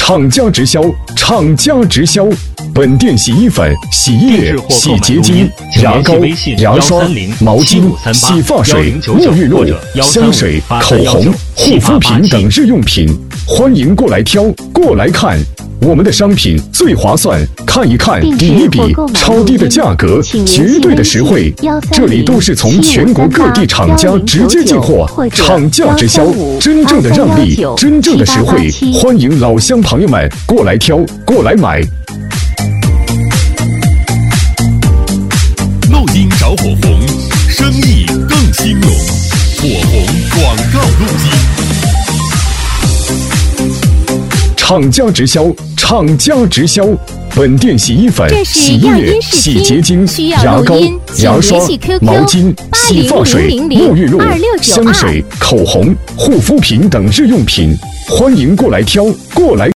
厂家直销，厂家直销。本店洗衣粉、洗衣液、洗洁精、牙膏、牙刷、毛巾、洗发水、沐浴露、香水、口红、护肤品等日用品，欢迎过来挑，过来看。我们的商品最划算，看一看，比一比，超低的价格，绝对的实惠。这里都是从全国各地厂家直接进货，厂家直销，真正的让利，真正的实惠。欢迎老乡朋友们过来挑，过来买。 录音找火红，生意更兴隆。火红广告录音。 厂家直销，厂家直销。本店洗衣粉、洗衣液、洗洁精、牙膏、牙刷、毛巾、洗发水、沐浴露、香水、口红、护肤品等日用品，欢迎过来挑，过来。